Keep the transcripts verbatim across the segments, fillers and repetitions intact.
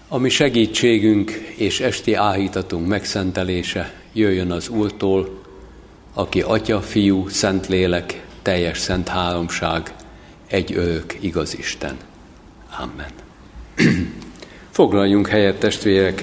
A mi segítségünk és esti áhítatunk megszentelése jöjjön az Úrtól, aki Atya, Fiú, Szentlélek, teljes szent háromság, egy örök igaz Isten. Amen. Foglaljunk helyet, testvérek!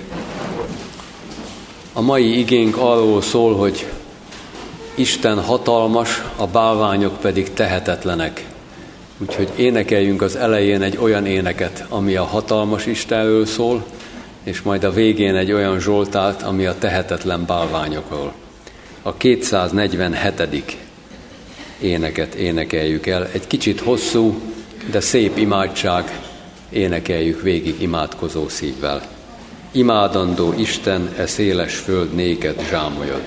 A mai igénk arról szól, hogy Isten hatalmas, a bálványok pedig tehetetlenek. Úgyhogy énekeljünk az elején egy olyan éneket, ami a hatalmas Istenről szól, és majd a végén egy olyan zsoltárt, ami a tehetetlen bálványokról. A kétszáznegyvenhetedik éneket énekeljük el. Egy kicsit hosszú, de szép imádság, énekeljük végig imádkozó szívvel. Imádandó Isten, e széles föld néked zsámolyod.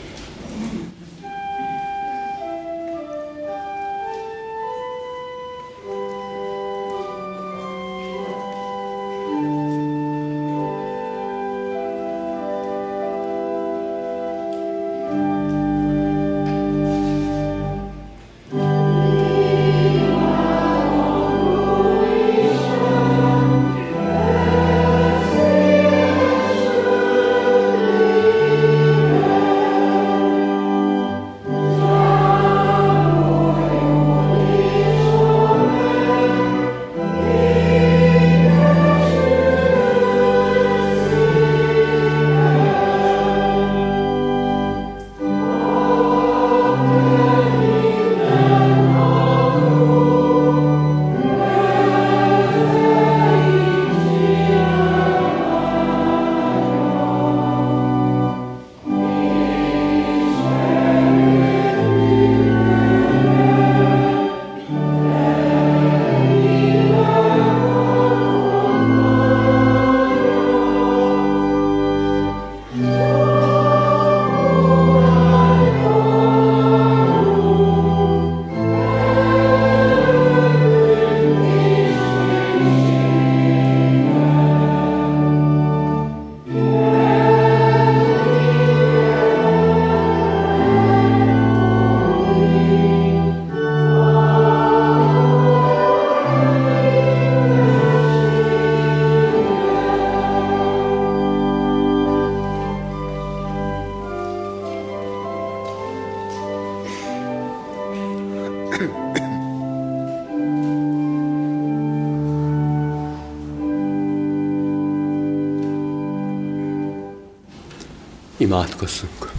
Imádkozzunk.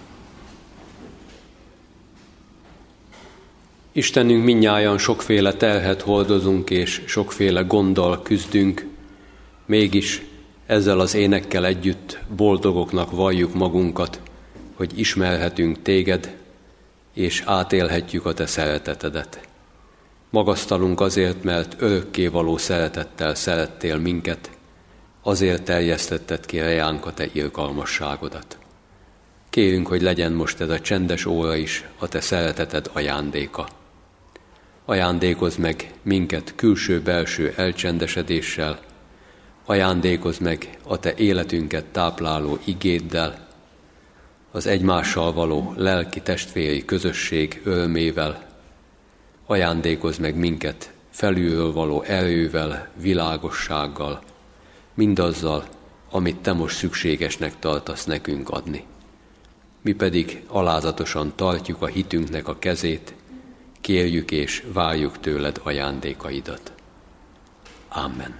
Istenünk, mindnyájan sokféle terhet hordozunk, és sokféle gonddal küzdünk, mégis ezzel az énekkel együtt boldogoknak valljuk magunkat, hogy ismerhetünk téged, és átélhetjük a te szeretetedet. Magasztalunk azért, mert örökkévaló szeretettel szerettél minket, azért terjesztetted ki reánk a te irgalmasságodat. Kérünk, hogy legyen most ez a csendes óra is a te szereteted ajándéka. Ajándékozz meg minket külső-belső elcsendesedéssel, ajándékozz meg a te életünket tápláló igéddel, az egymással való lelki testvéri közösség örömével, ajándékozz meg minket felülről való erővel, világossággal, mindazzal, amit te most szükségesnek tartasz nekünk adni. Mi pedig alázatosan tartjuk a hitünknek a kezét, kérjük és várjuk tőled ajándékaidat. Amen.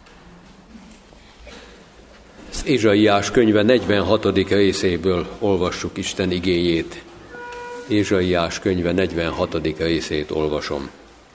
Az Ézsaiás könyve negyvenhatodik részéből olvassuk Isten igéjét. Ézsaiás könyve negyvenhatodik részét olvasom.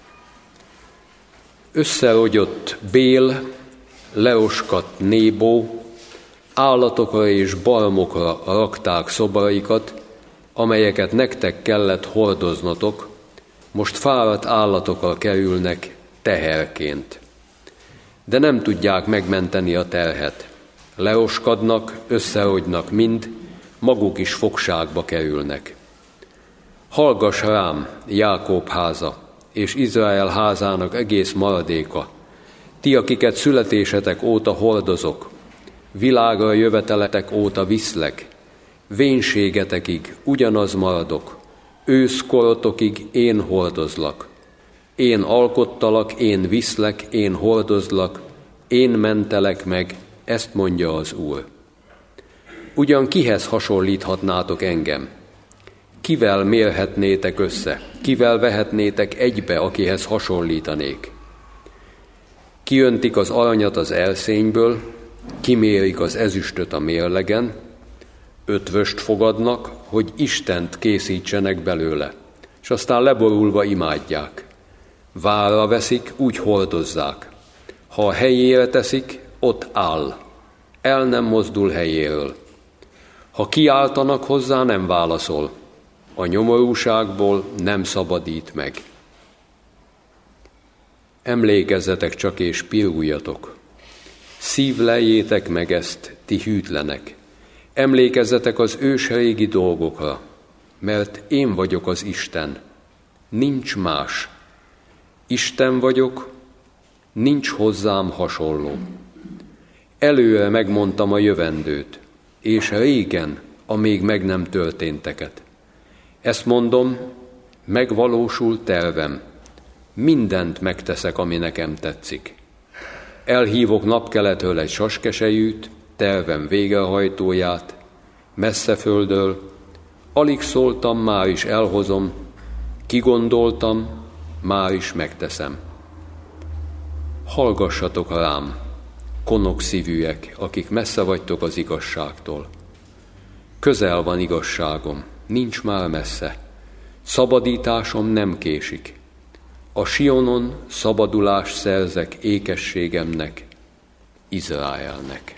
Összerogyott Bél, leoskadt Nébó, állatokra és barmokra rakták szobraikat, amelyeket nektek kellett hordoznotok, most fáradt állatokra kerülnek teherként. De nem tudják megmenteni a terhet. Leoskadnak, összerogynak mind, maguk is fogságba kerülnek. Hallgass rám, Jákob háza, és Izrael házának egész maradéka, ti, akiket születésetek óta hordozok, világra jöveteletek óta viszlek, vénségetekig ugyanaz maradok, őszkorotokig én hordozlak. Én alkottalak, én viszlek, én hordozlak, én mentelek meg, Ezt mondja az Úr. Ugyan kihez hasonlíthatnátok engem? Kivel mérhetnétek össze? Kivel vehetnétek egybe, akihez hasonlítanék? Kiöntik az aranyat az elszényből, kimérik az ezüstöt a mérlegen, ötvöst fogadnak, hogy Istent készítsenek belőle, és aztán leborulva imádják. Várra veszik, úgy hordozzák. Ha a helyére teszik, ott áll. El nem mozdul helyéről. Ha kiáltanak hozzá, nem válaszol. A nyomorúságból nem szabadít meg. Emlékezzetek csak és piruljatok. Szívleljétek meg ezt, ti hűtlenek. Emlékezzetek az ősrégi dolgokra, mert én vagyok az Isten. Nincs más. Isten vagyok, nincs hozzám hasonló. Előre megmondtam a jövendőt, és régen a még meg nem történteket. Ezt mondom, megvalósul tervem. Mindent megteszek, ami nekem tetszik. Elhívok napkeletről egy saskesejűt, tervem végrehajtóját, messze földről, alig szóltam, már is elhozom, kigondoltam, már is megteszem. Hallgassatok rám, konok szívűek, akik messze vagytok az igazságtól. Közel van igazságom, nincs már messze. Szabadításom nem késik. A Sionon szabadulást szerzek ékességemnek, Izraelnek.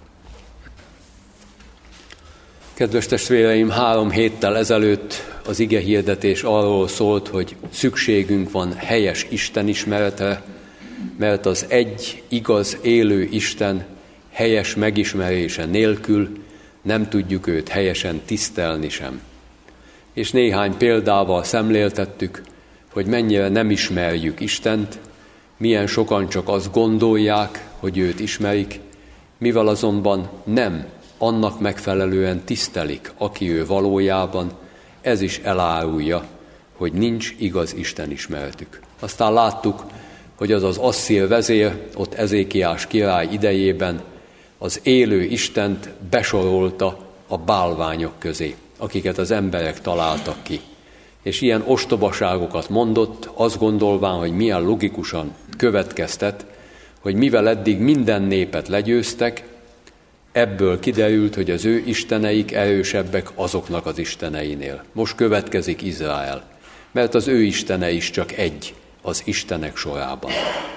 Kedves testvéreim, három héttel ezelőtt az igehirdetés arról szólt, hogy szükségünk van helyes istenismeretre, mert az egy igaz élő Isten helyes megismerése nélkül nem tudjuk őt helyesen tisztelni sem. És néhány példával szemléltettük, hogy mennyire nem ismerjük Istent, milyen sokan csak azt gondolják, hogy őt ismerik, mivel azonban nem annak megfelelően tisztelik, aki ő valójában, ez is elárulja, hogy nincs igaz istenismeretük. Aztán láttuk, hogy az az asszír vezér, ott Ezékiás király idejében az élő Istent besorolta a bálványok közé, akiket az emberek találtak ki. És ilyen ostobaságokat mondott, azt gondolván, hogy milyen logikusan következtet, hogy mivel eddig minden népet legyőztek, ebből kiderült, hogy az ő isteneik erősebbek azoknak az isteneinél. Most következik Izrael, mert az ő istene is csak egy az istenek sorában.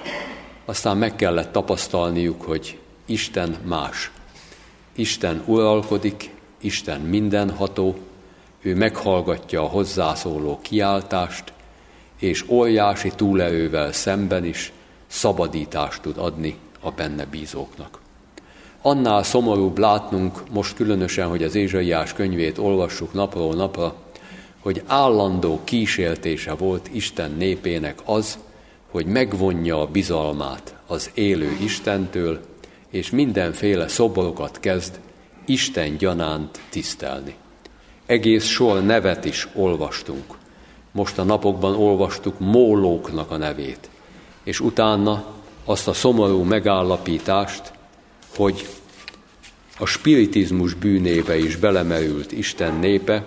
Aztán meg kellett tapasztalniuk, hogy Isten más. Isten uralkodik, Isten mindenható, ő meghallgatja a hozzászóló kiáltást, és óriási túlerővel szemben is szabadítást tud adni a benne bízóknak. Annál szomorúbb látnunk, most különösen, hogy az Ézsaiás könyvét olvassuk napról napra, hogy állandó kísértése volt Isten népének az, hogy megvonja a bizalmát az élő Istentől, és mindenféle szoborokat kezd Isten gyanánt tisztelni. Egész sor nevet is olvastunk. Most a napokban olvastuk Mólóknak a nevét, és utána azt a szomorú megállapítást, hogy a spiritizmus bűnébe is belemerült Isten népe,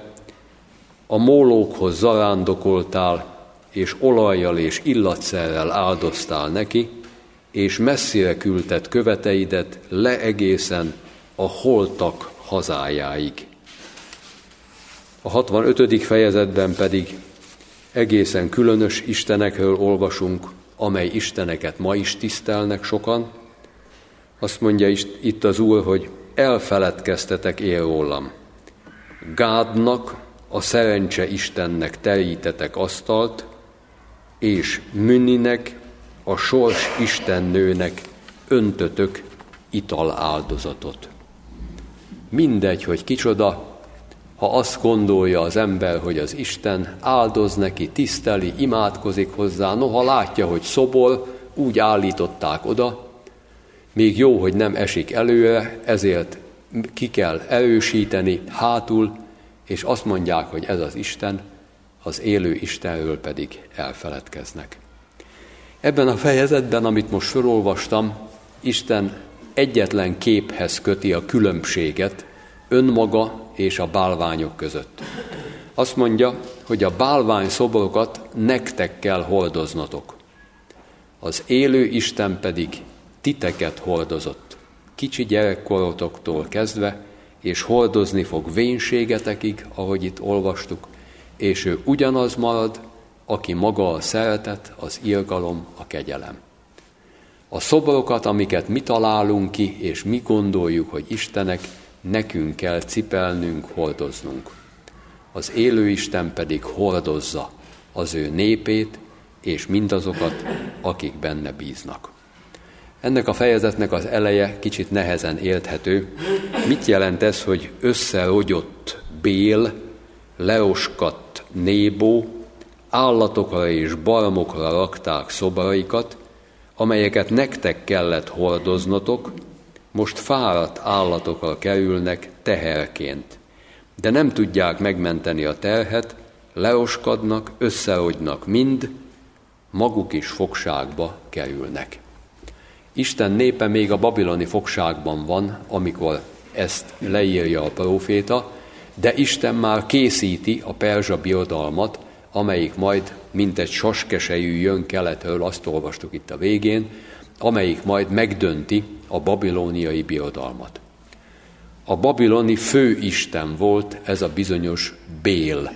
a Mólókhoz zarándokoltál, és olajjal és illatszerrel áldoztál neki, és messzire küldted követeidet le egészen a holtak hazájáig. A hatvanötödik fejezetben pedig egészen különös istenekről olvasunk, amely isteneket ma is tisztelnek sokan. Azt mondja itt az Úr, hogy elfeledkeztetek én rólam. Gádnak, a szerencse Istennek terítetek asztalt, és Münninek, a sors istennőnek öntötök ital áldozatot. Mindegy, hogy kicsoda, ha azt gondolja az ember, hogy az Isten áldoz neki, tiszteli, imádkozik hozzá, noha látja, hogy szobor, úgy állították oda, még jó, hogy nem esik előre, ezért ki kell erősíteni hátul, és azt mondják, hogy ez az Isten, az élő Istenről pedig elfeledkeznek. Ebben a fejezetben, amit most felolvastam, Isten egyetlen képhez köti a különbséget önmaga és a bálványok között. Azt mondja, hogy a bálvány szobrokat nektek kell hordoznatok. Az élő Isten pedig titeket hordozott, kicsi gyerekkorotoktól kezdve, és hordozni fog vénségetekig, ahogy itt olvastuk, és ő ugyanaz marad, aki maga a szeretet, az irgalom, a kegyelem. A szobrokat, amiket mi találunk ki, és mi gondoljuk, hogy Istenek, nekünk kell cipelnünk, hordoznunk. Az élő Isten pedig hordozza az ő népét, és mindazokat, akik benne bíznak. Ennek a fejezetnek az eleje kicsit nehezen érthető. Mit jelent ez, hogy összerogyott Bél, leoskadt Nébó, állatokra és barmokra rakták szobraikat, amelyeket nektek kellett hordoznotok, most fáradt állatokra kerülnek teherként, de nem tudják megmenteni a terhet, leoskadnak, összerogynak mind, maguk is fogságba kerülnek. Isten népe még a babiloni fogságban van, amikor ezt leírja a próféta, de Isten már készíti a perzsa birodalmat, amelyik majd mint egy saskesejű jön keletről, azt olvastuk itt a végén, amelyik majd megdönti a babilóniai birodalmat. A babiloni főisten volt ez a bizonyos Bél.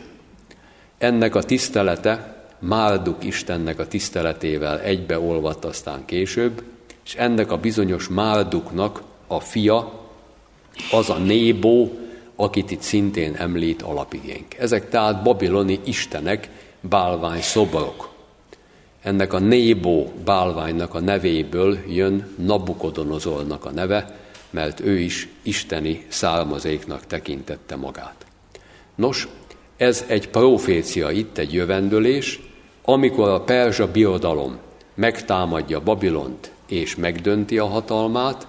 Ennek a tisztelete Márduk Istennek a tiszteletével egybeolvadt aztán később, és ennek a bizonyos Márduknak a fia az a Nébó, akit itt szintén említ alapigénk. Ezek tehát babiloni istenek, bálvány szobrok. Ennek a Nébó bálványnak a nevéből jön Nabukodonozornak a neve, mert ő is isteni származéknak tekintette magát. Nos, ez egy profécia itt, egy jövendőlés, amikor a perzsa birodalom megtámadja Babilont és megdönti a hatalmát,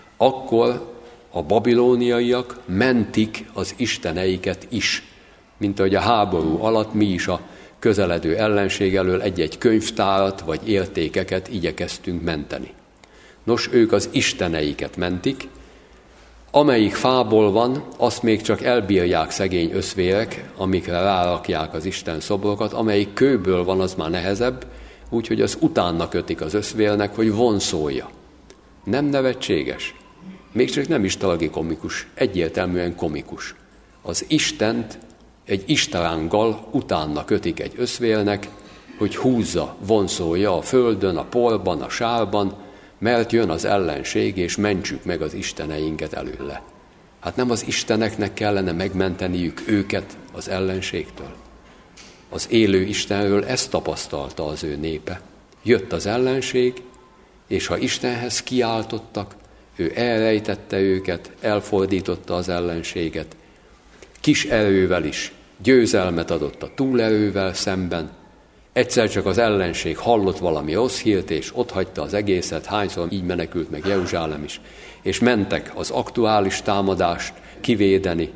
akkor a babilóniaiak mentik az isteneiket is, mint ahogy a háború alatt mi is a közeledő ellenség elől egy-egy könyvtárat vagy értékeket igyekeztünk menteni. Nos, ők az isteneiket mentik, amelyik fából van, azt még csak elbírják szegény összvérek, amikre rárakják az Isten szobrokat, amelyik kőből van, az már nehezebb, úgyhogy az utána kötik az összvérnek, hogy vonszolja. Nem nevetséges? Még csak nem is tragikomikus, egyértelműen komikus. Az Istent egy istaránggal utána kötik egy összvérnek, hogy húzza, vonszolja a földön, a porban, a sárban, mert jön az ellenség, és mentsük meg az isteneinket előle. Hát nem az isteneknek kellene megmenteniük őket az ellenségtől? Az élő Istenről ezt tapasztalta az ő népe. Jött az ellenség, és ha Istenhez kiáltottak, ő elrejtette őket, elfordította az ellenséget. Kis erővel is győzelmet adott a túlerővel szemben. Egyszer csak az ellenség hallott valami rossz hírt, és otthagyta az egészet, hányszor így menekült meg Jeruzsálem is, és mentek az aktuális támadást kivédeni.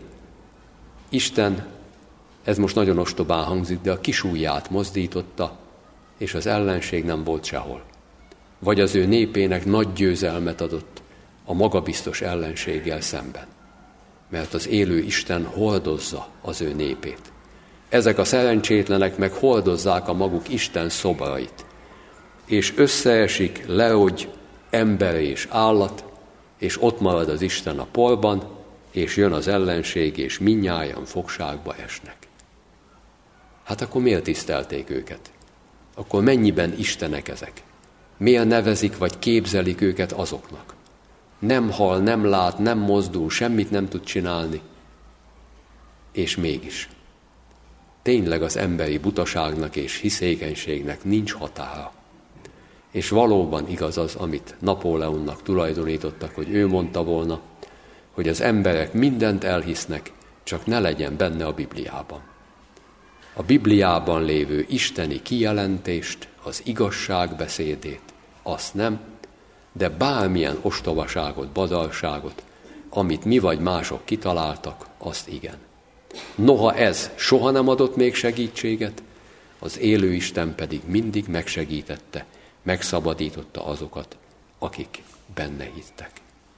Isten, ez most nagyon ostobán hangzik, de a kis ujját mozdította, és az ellenség nem volt sehol. Vagy az ő népének nagy győzelmet adott a magabiztos ellenséggel szemben. Mert az élő Isten hordozza az ő népét. Ezek a szerencsétlenek meg hordozzák a maguk Isten szobrait, és összeesik, lerogy ember és állat, és ott marad az Isten a porban, és jön az ellenség, és mindnyájan fogságba esnek. Hát akkor miért tisztelték őket? Akkor mennyiben istenek ezek? Miért nevezik vagy képzelik őket azoknak? Nem hal, nem lát, nem mozdul, semmit nem tud csinálni. És mégis. Tényleg az emberi butaságnak és hiszékenységnek nincs határa. És valóban igaz az, amit Napóleonnak tulajdonítottak, hogy ő mondta volna, hogy az emberek mindent elhisznek, csak ne legyen benne a Bibliában. A Bibliában lévő isteni kijelentést, az igazság beszédét, azt nem, de bármilyen ostobaságot, badarságot, amit mi vagy mások kitaláltak, azt igen. Noha ez soha nem adott még segítséget, az élő Isten pedig mindig megsegítette, megszabadította azokat, akik benne hittek.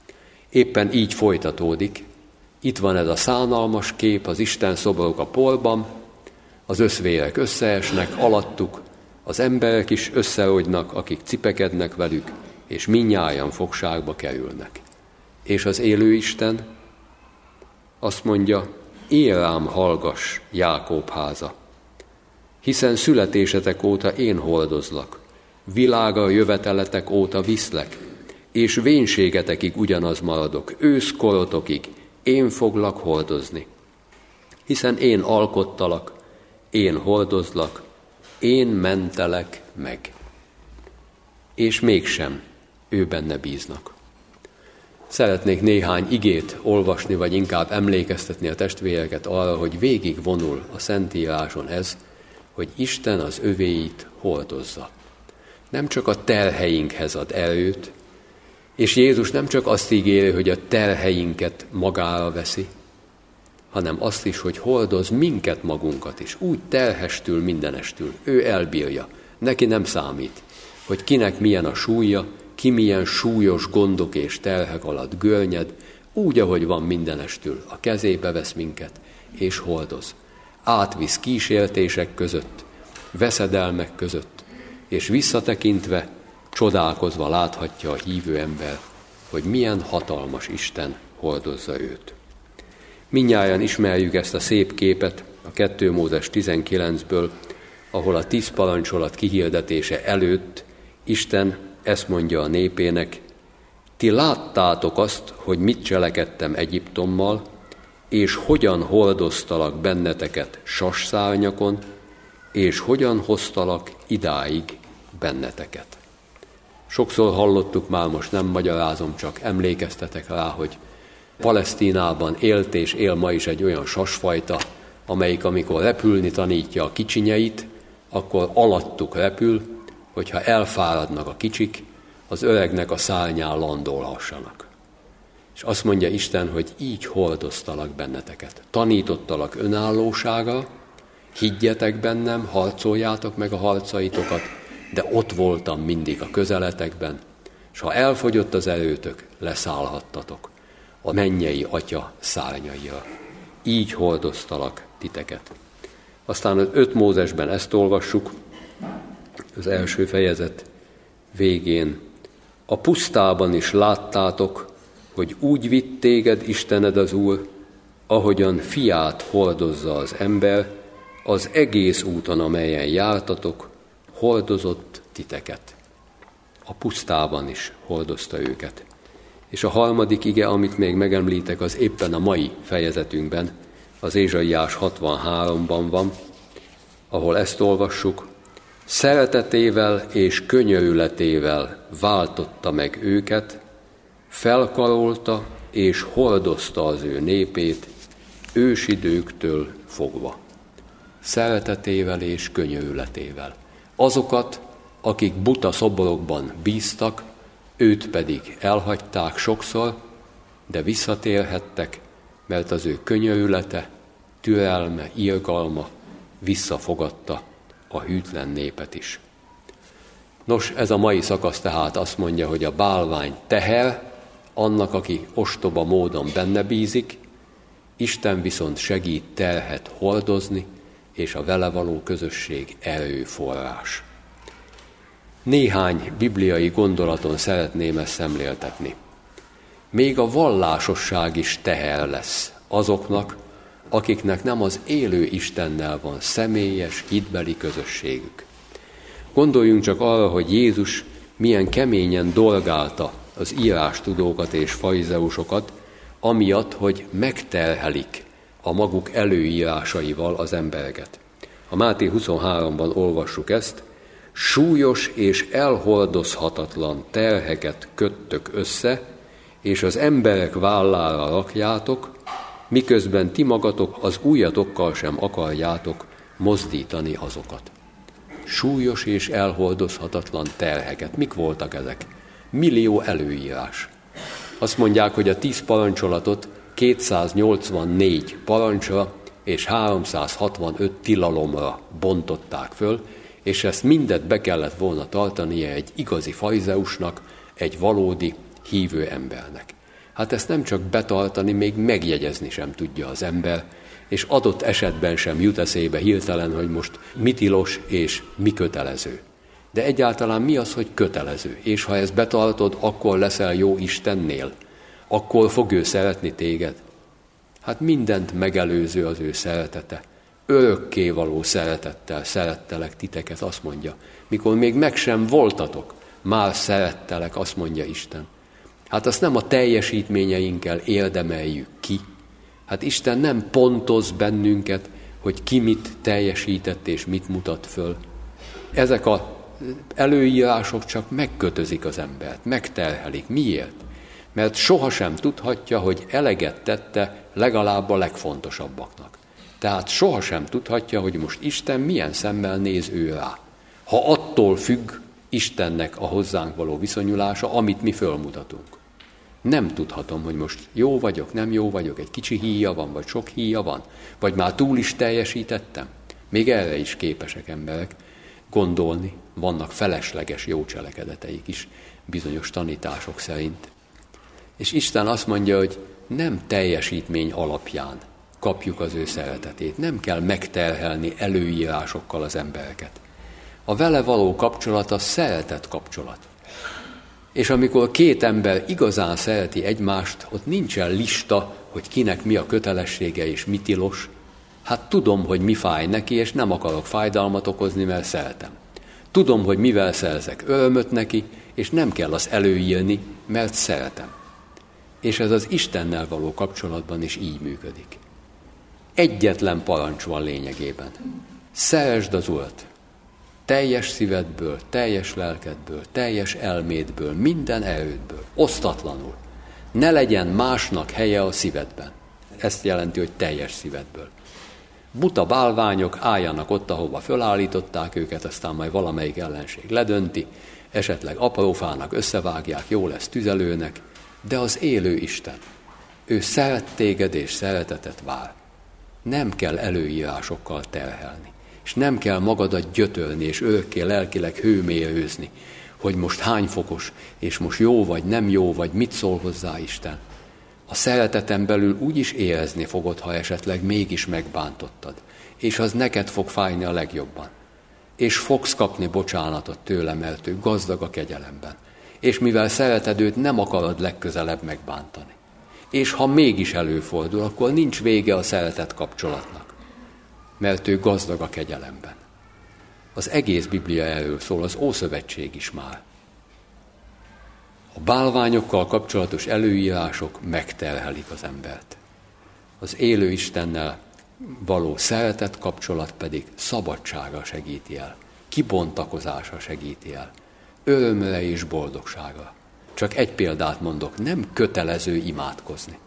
éppen így folytatódik. Itt van ez a szánalmas kép, az Isten szobrok a porban, az összvérek összeesnek, alattuk az emberek is összerogynak, akik cipekednek velük, és mindnyájan fogságba kerülnek. És az élő Isten azt mondja, én rám hallgass, Jákob háza, hiszen születésetek óta én hordozlak, világa jöveteletek óta viszlek, és vénségetekig ugyanaz maradok, őszkorotokig én foglak hordozni. Hiszen én alkottalak, én hordozlak, én mentelek meg. És mégsem ő benne bíznak. Szeretnék néhány igét olvasni, vagy inkább emlékeztetni a testvéreket arra, hogy végig vonul a Szentíráson ez, hogy Isten az övéit hordozza. Nem csak a terheinkhez ad erőt, és Jézus nem csak azt ígéri, hogy a terheinket magára veszi, hanem azt is, hogy hordoz minket magunkat is. Úgy terhestül, mindenestül. Ő elbírja. Neki nem számít, hogy kinek milyen a súlya, ki milyen súlyos gondok és terhek alatt görnyed, úgy, ahogy van mindenestül. A kezébe vesz minket, és hordoz. Átvisz kísértések között, veszedelmek között, és visszatekintve, csodálkozva láthatja a hívő ember, hogy milyen hatalmas Isten hordozza őt. Mindnyájan ismerjük ezt a szép képet a kettő Mózes tizenkilencből, ahol a tíz parancsolat kihirdetése előtt Isten ezt mondja a népének, ti láttátok azt, hogy mit cselekedtem Egyiptommal, és hogyan hordoztalak benneteket sasszárnyakon, és hogyan hoztalak idáig benneteket. Sokszor hallottuk már, most nem magyarázom, csak emlékeztetek rá, hogy Palesztinában élt és él ma is egy olyan sasfajta, amelyik amikor repülni tanítja a kicsinyeit, akkor alattuk repül, hogyha elfáradnak a kicsik, az öregnek a szárnyán landolhassanak. És azt mondja Isten, hogy így hordoztalak benneteket. Tanítottalak önállósága, higgyetek bennem, harcoljátok meg a harcaitokat, de ott voltam mindig a közeletekben, és ha elfogyott az erőtök, leszállhattatok a mennyei Atya szárnyaira. Így hordoztalak titeket. Aztán az öt Mózesben ezt olvassuk, az első fejezet végén. A pusztában is láttátok, hogy úgy vitt téged Istened az Úr, ahogyan fiát hordozza az ember, az egész úton, amelyen jártatok, hordozott titeket. A pusztában is hordozta őket. És a harmadik ige, amit még megemlítek, az éppen a mai fejezetünkben, az Ézsaiás hatvanháromban van, ahol ezt olvassuk, szeretetével és könyörületével váltotta meg őket, felkarolta és hordozta az ő népét ősidőktől fogva. Szeretetével és könyörületével. Azokat, akik buta szobrokban bíztak, őt pedig elhagyták sokszor, de visszatérhettek, mert az ő könyörülete, türelme, irgalma visszafogadta a hűtlen népet is. Nos, ez a mai szakasz tehát azt mondja, hogy a bálvány teher annak, aki ostoba módon benne bízik, Isten viszont segít terhet hordozni, és a vele való közösség erőforrás. Néhány bibliai gondolaton szeretném ezt szemléltetni. Még a vallásosság is teher lesz azoknak, akiknek nem az élő Istennel van személyes, hitbeli közösségük. Gondoljunk csak arra, hogy Jézus milyen keményen dolgálta az írástudókat és farizeusokat, amiatt, hogy megterhelik a maguk előírásaival az embereket. A Máté huszonháromban olvassuk ezt, súlyos és elhordozhatatlan terheket köttök össze, és az emberek vállára rakjátok, miközben ti magatok az ujjatokkal sem akarjátok mozdítani azokat. Súlyos és elhordozhatatlan terheket. Mik voltak ezek? Millió előírás. Azt mondják, hogy a tíz parancsolatot kétszáznyolcvannégy parancsra és háromszázhatvanöt tilalomra bontották föl, és ezt mindet be kellett volna tartania egy igazi farizeusnak, egy valódi hívő embernek. Hát ezt nem csak betartani, még megjegyezni sem tudja az ember, és adott esetben sem jut eszébe hirtelen, hogy most mi tilos és mi kötelező. De egyáltalán mi az, hogy kötelező? És ha ezt betartod, akkor leszel jó Istennél? Akkor fog ő szeretni téged? Hát mindent megelőző az ő szeretete. Örökké való szeretettel szerettelek titeket, azt mondja. Mikor még meg sem voltatok, már szerettelek, azt mondja Isten. Hát azt nem a teljesítményeinkkel érdemeljük ki. Hát Isten nem pontoz bennünket, hogy ki mit teljesített és mit mutat föl. Ezek az előírások csak megkötözik az embert, megterhelik. Miért? Mert sohasem tudhatja, hogy eleget tette legalább a legfontosabbaknak. Tehát sohasem tudhatja, hogy most Isten milyen szemmel néz ő rá. Ha attól függ Istennek a hozzánk való viszonyulása, amit mi fölmutatunk. Nem tudhatom, hogy most jó vagyok, nem jó vagyok, egy kicsi híja van, vagy sok híja van, vagy már túl is teljesítettem. Még erre is képesek emberek gondolni, vannak felesleges jó cselekedeteik is bizonyos tanítások szerint. És Isten azt mondja, hogy nem teljesítmény alapján kapjuk az ő szeretetét, nem kell megterhelni előírásokkal az embereket. A vele való kapcsolat a szeretet kapcsolat. És amikor két ember igazán szereti egymást, ott nincsen lista, hogy kinek mi a kötelessége és mi tilos. Hát tudom, hogy mi fáj neki, és nem akarok fájdalmat okozni, mert szeretem. Tudom, hogy mivel szerzek örömöt neki, és nem kell azt előírni, mert szeretem. És ez az Istennel való kapcsolatban is így működik. Egyetlen parancs van lényegében. Szeresd az Urat. Teljes szívedből, teljes lelkedből, teljes elmédből, minden erődből, osztatlanul. Ne legyen másnak helye a szívedben. Ezt jelenti, hogy teljes szívedből. Buta bálványok álljanak ott, ahova fölállították őket, aztán majd valamelyik ellenség ledönti, esetleg aprófának összevágják, jó lesz tüzelőnek, de az élő Isten, ő szeret téged és szeretetet vár. Nem kell előírásokkal terhelni. És nem kell magadat gyötölni, és örökké lelkileg hőmérőzni, hogy most hány fokos, és most jó vagy, nem jó vagy, mit szól hozzá Isten. A szereteten belül úgy is érezni fogod, ha esetleg mégis megbántottad, és az neked fog fájni a legjobban. És fogsz kapni bocsánatot tőle, mert ő gazdag a kegyelemben. És mivel szereted őt, nem akarod legközelebb megbántani. És ha mégis előfordul, akkor nincs vége a szeretet kapcsolatnak. Mert ő gazdag a kegyelemben. Az egész Biblia erről szól, az Ószövetség is már. A bálványokkal kapcsolatos előírások megterhelik az embert. Az élő Istennel való szeretet kapcsolat pedig szabadsága segíti el, kibontakozása segíti el, örömre és boldogságra. Csak egy példát mondok, nem kötelező imádkozni.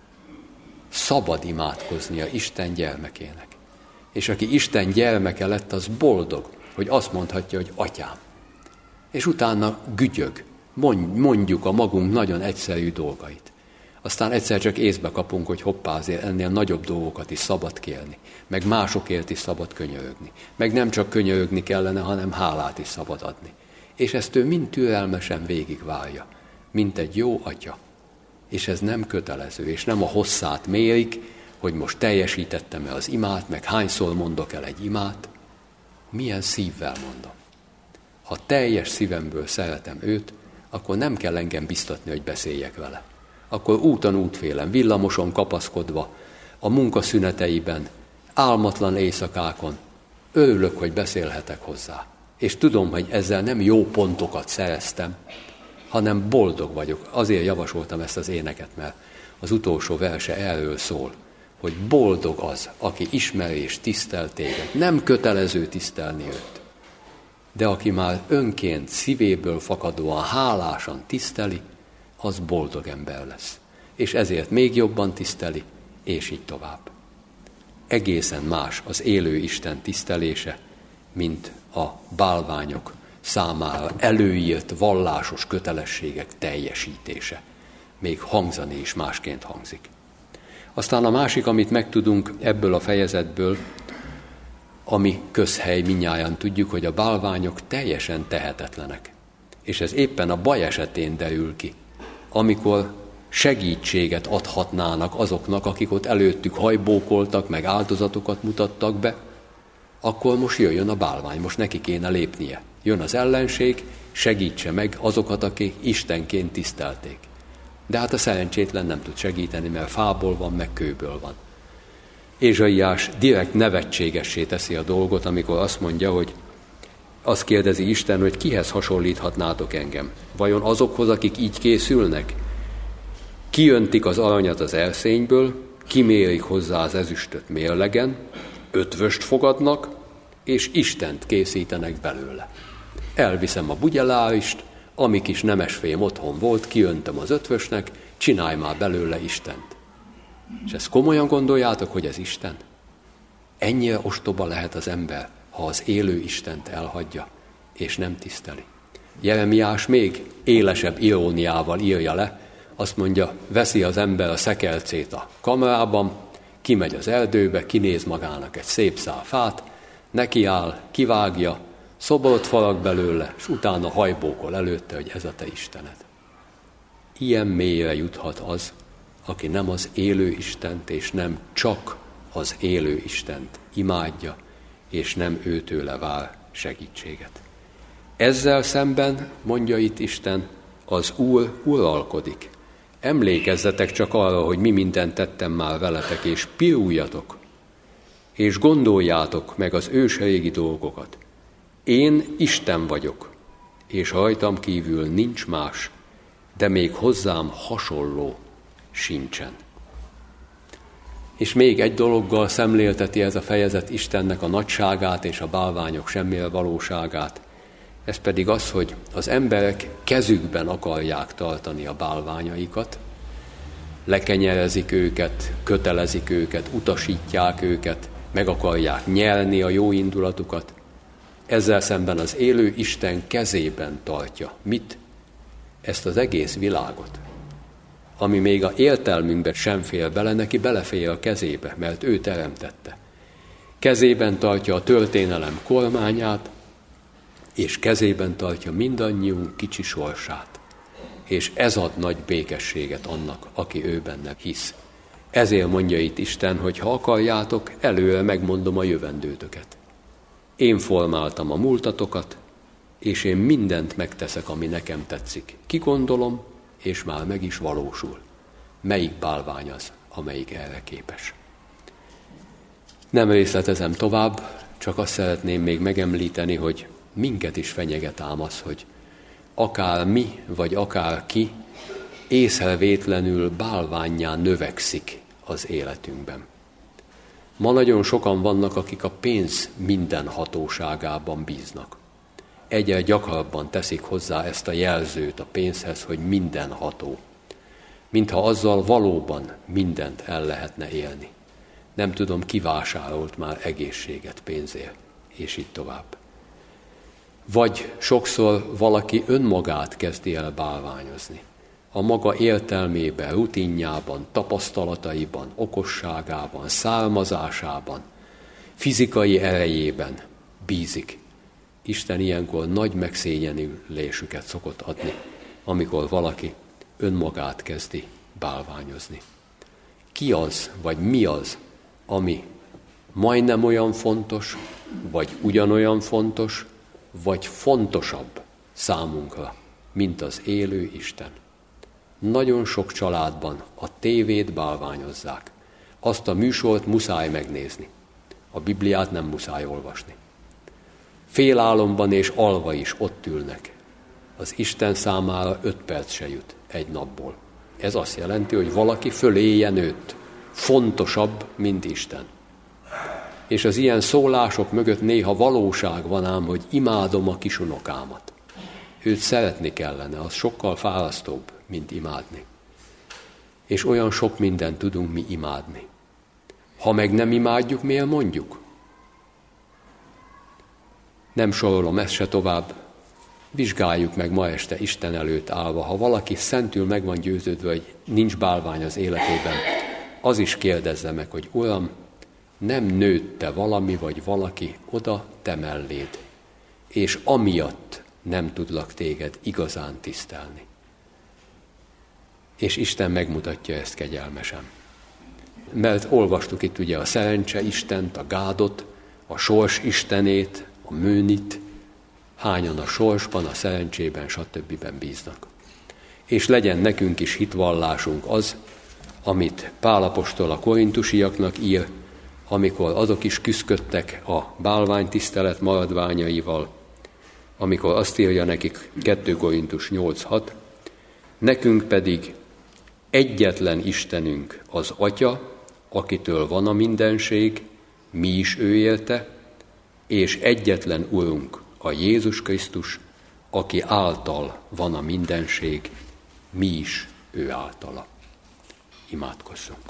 Szabad imádkoznia Isten gyermekének. És aki Isten gyermeke lett, az boldog, hogy azt mondhatja, hogy atyám. És utána gügyög, mondjuk a magunk nagyon egyszerű dolgait. Aztán egyszer csak észbe kapunk, hogy hoppá, azért ennél nagyobb dolgokat is szabad kérni, meg másokért is szabad könyörögni. Meg nem csak könyörögni kellene, hanem hálát is szabad adni. És ezt ő mind türelmesen végigvárja, mint egy jó atya. És ez nem kötelező, és nem a hosszát mérik, hogy most teljesítettem-e az imát, meg hányszor mondok el egy imát, milyen szívvel mondom. Ha teljes szívemből szeretem őt, akkor nem kell engem biztatni, hogy beszéljek vele. Akkor úton útfélen, villamoson kapaszkodva, a munkaszüneteiben, álmatlan éjszakákon örülök, hogy beszélhetek hozzá. És tudom, hogy ezzel nem jó pontokat szereztem, hanem boldog vagyok. Azért javasoltam ezt az éneket, mert az utolsó verse erről szól, hogy boldog az, aki ismer és tisztel téged. Nem kötelező tisztelni őt, de aki már önként, szívéből fakadóan, hálásan tiszteli, az boldog ember lesz. És ezért még jobban tiszteli, és így tovább. Egészen más az élő Isten tisztelése, mint a bálványok számára előírt vallásos kötelességek teljesítése. Még hangzani is másként hangzik. Aztán a másik, amit megtudunk ebből a fejezetből, ami közhely, mindnyájan tudjuk, hogy a bálványok teljesen tehetetlenek. És ez éppen a baj esetén derül ki, amikor segítséget adhatnának azoknak, akik ott előttük hajbókoltak, meg áldozatokat mutattak be, akkor most jöjjön a bálvány, most neki kéne lépnie. Jön az ellenség, segítse meg azokat, akik istenként tisztelték. De hát a szerencsétlen nem tud segíteni, mert fából van, meg kőből van. Ézsaiás direkt nevetségessé teszi a dolgot, amikor azt mondja, hogy azt kérdezi Isten, hogy kihez hasonlíthatnátok engem? Vajon azokhoz, akik így készülnek? Kiöntik az aranyat az erszényből, kimérik hozzá az ezüstöt mérlegen, ötvöst fogadnak, és Istent készítenek belőle. Elviszem a bugyelárist, ami kis nemesfém otthon volt, kiöntöm az ötvösnek, csinálj már belőle Istent. És ezt komolyan gondoljátok, hogy ez Isten? Ennyire ostoba lehet az ember, ha az élő Istent elhagyja, és nem tiszteli. Jeremiás még élesebb iróniával írja le, azt mondja, veszi az ember a szekelcét a kamrában, kimegy az erdőbe, kinéz magának egy szép szál fát, nekiáll, kivágja, szobrot farag belőle, és utána hajbókol előtte, hogy ez a te Istened. Ilyen mélyre juthat az, aki nem az élő Istent, és nem csak az élő Istent imádja, és nem őtőle vár segítséget. Ezzel szemben, mondja itt Isten, az Úr uralkodik. Emlékezzetek csak arra, hogy mi mindent tettem már veletek, és piruljatok, és gondoljátok meg az ősrégi dolgokat. Én Isten vagyok, és rajtam kívül nincs más, de még hozzám hasonló sincsen. És még egy dologgal szemlélteti ez a fejezet Istennek a nagyságát és a bálványok semmilyen valóságát. Ez pedig az, hogy az emberek kezükben akarják tartani a bálványaikat, lekenyerezik őket, kötelezik őket, utasítják őket, meg akarják nyelni a jó indulatukat. Ezzel szemben az élő Isten kezében tartja. Mit? Ezt az egész világot. Ami még a értelmünkbe sem fér bele, neki belefér a kezébe, mert ő teremtette. Kezében tartja a történelem kormányát, és kezében tartja mindannyiunk kicsi sorsát. És ez ad nagy békességet annak, aki ő benne hisz. Ezért mondja itt Isten, hogy ha akarjátok, előre megmondom a jövendőtöket. Én formáltam a múltatokat, és én mindent megteszek, ami nekem tetszik. Kigondolom, és már meg is valósul. Melyik bálvány az, amelyik erre képes? Nem részletezem tovább, csak azt szeretném még megemlíteni, hogy minket is fenyeget ám az, hogy akár mi, vagy akár ki észrevétlenül bálvánnyá növekszik az életünkben. Ma nagyon sokan vannak, akik a pénz minden hatóságában bíznak. Egyre gyakrabban teszik hozzá ezt a jelzőt a pénzhez, hogy mindenható. Mintha azzal valóban mindent el lehetne élni. Nem tudom, ki vásárolt már egészséget pénzért, és így tovább. Vagy sokszor valaki önmagát kezdi el bálványozni. A maga értelmében, rutinjában, tapasztalataiban, okosságában, származásában, fizikai erejében bízik. Isten ilyenkor nagy megszégyenülésüket szokott adni, amikor valaki önmagát kezdi bálványozni. Ki az, vagy mi az, ami majdnem olyan fontos, vagy ugyanolyan fontos, vagy fontosabb számunkra, mint az élő Isten? Nagyon sok családban a tévét bálványozzák. Azt a műsort muszáj megnézni. A Bibliát nem muszáj olvasni. Félálomban és alva is ott ülnek. Az Isten számára öt perc se jut egy napból. Ez azt jelenti, hogy valaki föléje nőtt. Fontosabb, mint Isten. És az ilyen szólások mögött néha valóság van ám, hogy imádom a kisunokámat. Őt szeretni kellene, az sokkal fárasztóbb, mint imádni. És olyan sok mindent tudunk mi imádni. Ha meg nem imádjuk, miért mondjuk? Nem sorolom ezt se tovább. Vizsgáljuk meg ma este Isten előtt állva. Ha valaki szentül meg van győződve, hogy nincs bálvány az életében, az is kérdezze meg, hogy Uram, nem nőtte valami vagy valaki oda te melléd, és amiatt nem tudlak téged igazán tisztelni. és Isten megmutatja ezt kegyelmesen. Mert olvastuk itt ugye a szerencse Istent, a Gádot, a sors Istenét, a Mőnit, hányan a sorsban, a szerencsében, stb. Bíznak. És legyen nekünk is hitvallásunk az, amit Pál apostol a korintusiaknak ír, amikor azok is küszködtek a bálványtisztelet maradványaival, amikor azt írja nekik kettő Korintus nyolc hat, nekünk pedig egyetlen Istenünk az Atya, akitől van a mindenség, mi is ő élte, és egyetlen Urunk, a Jézus Krisztus, aki által van a mindenség, mi is ő általa. Imádkozzunk.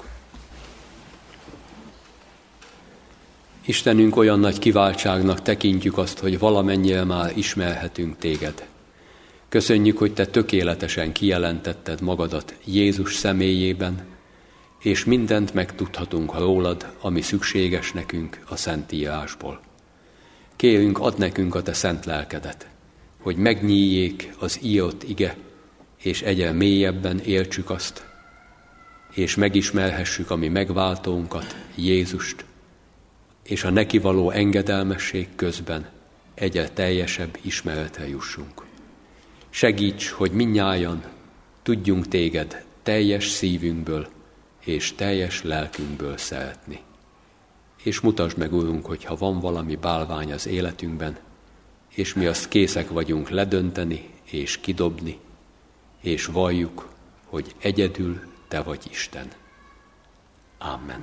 Istenünk, olyan nagy kiváltságnak tekintjük azt, hogy valamennyire már ismerhetünk téged. Köszönjük, hogy te tökéletesen kijelentetted magadat Jézus személyében, és mindent megtudhatunk rólad, ami szükséges nekünk a Szentírásból. Kérünk, add nekünk a te szent lelkedet, hogy megnyíljék az írott ige, és egyre mélyebben értsük azt, és megismerhessük a mi megváltónkat, Jézust, és a neki való engedelmesség közben egyre teljesebb ismeretre jussunk. Segíts, hogy mindnyájan tudjunk téged teljes szívünkből és teljes lelkünkből szeretni. És mutasd meg, Urunk, hogyha van valami bálvány az életünkben, és mi azt készek vagyunk ledönteni és kidobni, és valljuk, hogy egyedül te vagy Isten. Amen.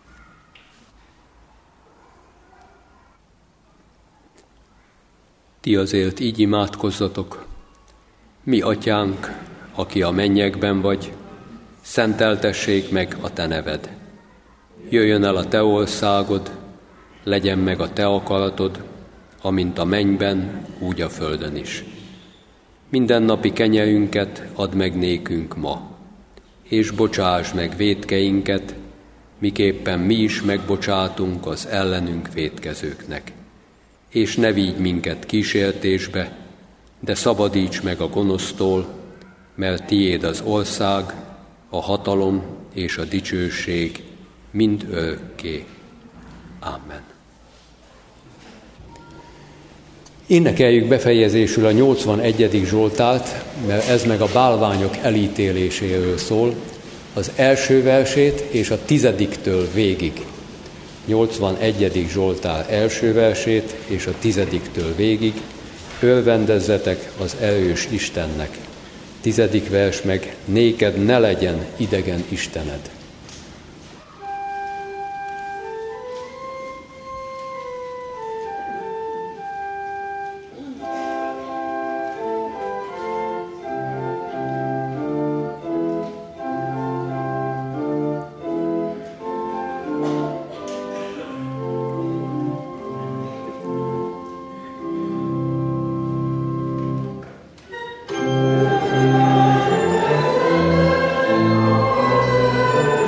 Ti azért így imádkozzatok: mi atyánk, aki a mennyekben vagy, szenteltessék meg a te neved. Jöjjön el a te országod, legyen meg a te akaratod, amint a mennyben, úgy a földön is. Mindennapi kenyerünket add meg nékünk ma, és bocsáss meg vétkeinket, miképpen mi is megbocsátunk az ellenünk vétkezőknek. És ne vigy minket kísértésbe, de szabadíts meg a gonosztól, mert tiéd az ország, a hatalom és a dicsőség mind örökké. Amen. Énekeljük befejezésül a nyolcvanegyedik Zsoltárt, mert ez meg a bálványok elítéléséről szól, az első versét és a tizediktől végig. nyolcvanegyedik Zsoltár első versét és a tizediktől végig. Örvendezzetek az erős Istennek. Tizedik vers meg: néked ne legyen idegen istened. Amen.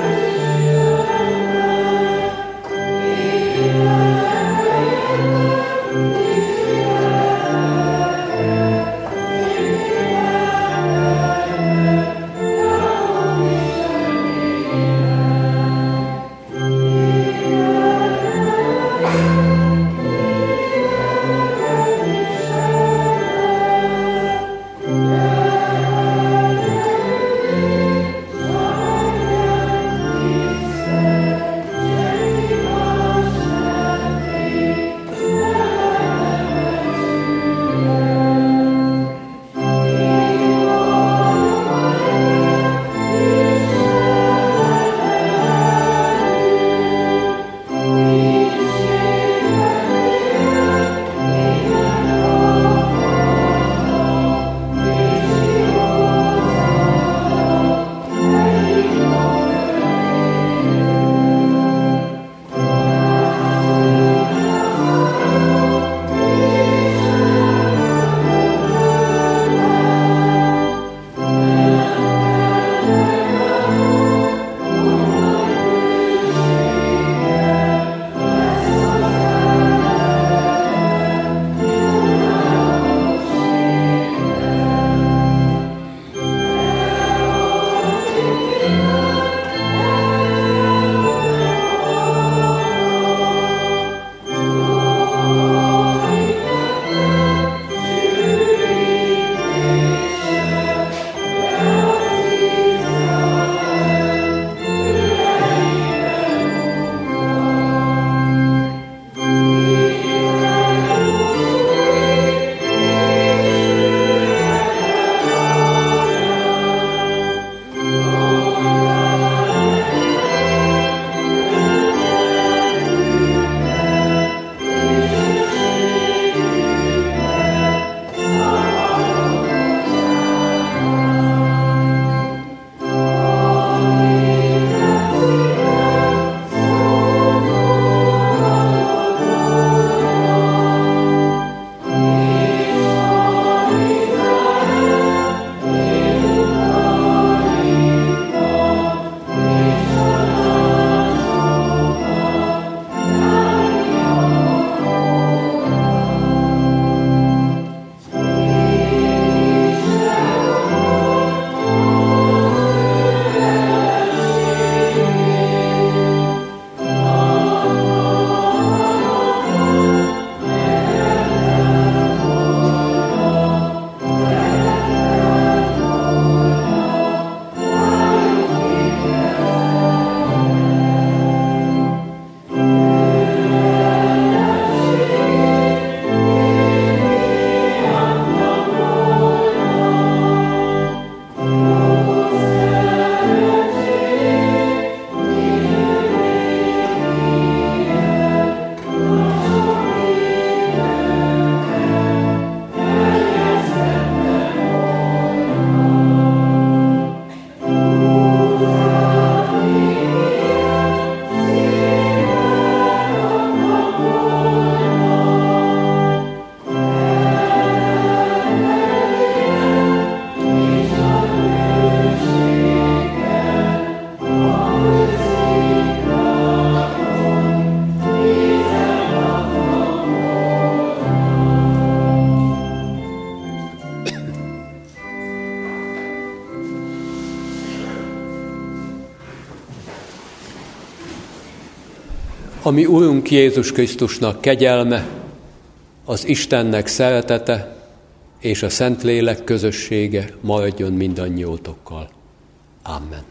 A mi Urunk Jézus Krisztusnak kegyelme, az Istennek szeretete és a Szentlélek közössége maradjon mindannyiótokkal. Amen.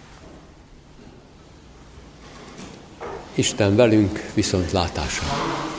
Isten velünk, viszontlátásra!